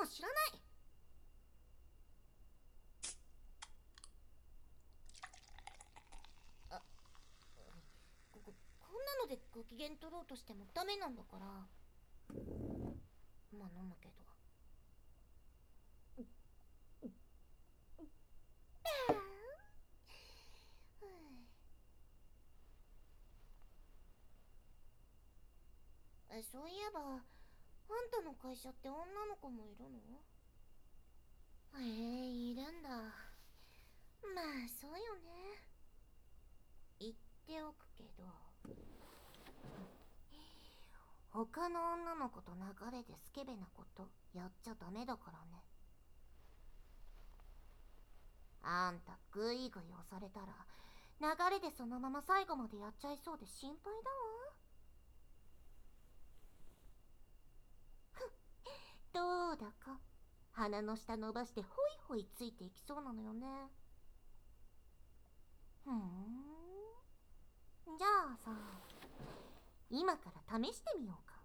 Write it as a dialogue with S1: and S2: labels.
S1: 知らない。あ、こんなのでご機嫌取ろうとしてもダメなんだから。まあ飲むけど。そういえば、あんたの会社って女の子もいるの？いるんだ。まあそうよね。言っておくけど、他の女の子と流れでスケベなことやっちゃダメだからね。あんたグイグイ押されたら流れでそのまま最後までやっちゃいそうで心配だわ。どうだか鼻の下伸ばしてホイホイついていきそうなのよね。じゃあさ、今から試してみようか。